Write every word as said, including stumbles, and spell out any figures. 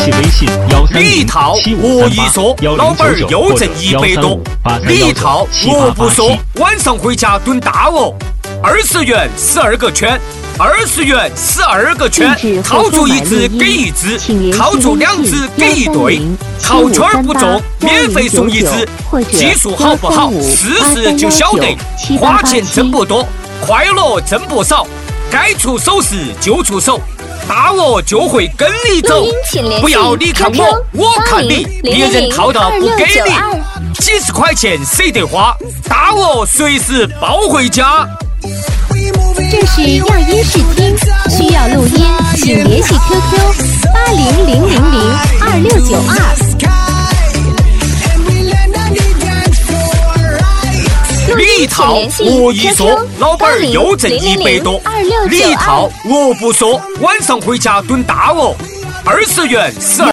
系微信幺三零你一套七五三我一说， 八幺老板儿零九九又挣一百多。你一套我不说，晚上回家炖大鹅，二十元十二个圈。二十元十二个圈，套住一只给一只，套住两只给一对，套圈不中，免费送一只。技术好不好，试试就晓得。花钱挣不多，快乐挣不少，该出手时就出手，大鹅就会跟你走。不要你看我，我看你，别人套到不给你，几十块钱舍得花，大鹅随时抱回家。 这是亚音视听，需要录音，请联系 Q Q 八零零零零二六九二。 你一套我一说，老板儿又挣一百多。你一套我不说，晚上回家炖大鹅，二十元十二。